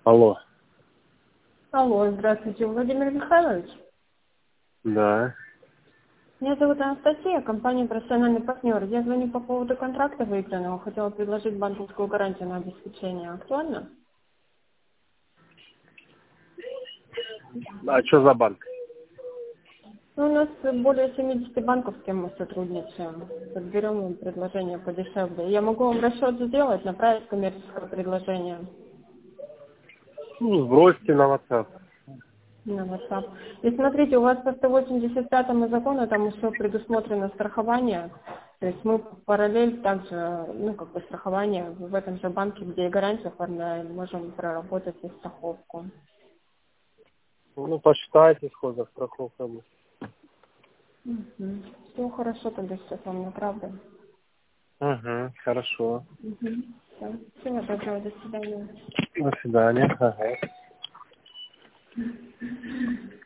Алло. Алло, здравствуйте, Владимир Михайлович. Да. Меня зовут Анастасия, компания «Профессиональный партнер». Я звоню по поводу контракта выигранного. Хотела предложить банковскую гарантию на обеспечение. Актуально? А что за банк? Ну, у нас более 70 банков, с кем мы сотрудничаем. Подберем им предложение подешевле. Я могу вам расчет сделать, направить коммерческое предложение Ну, сбросьте на WhatsApp. на WhatsApp. И смотрите, у вас по 185 закону там еще предусмотрено страхование. То есть мы параллель также, страхование в этом же банке, где и гарантию оформляем, можем проработать и страховку. Ну, посчитайте, сколько страховка будет. Все хорошо, тогда сейчас вам направлю. Угу, хорошо. Всё. Всего доброго, до свидания. До свидания. Ага.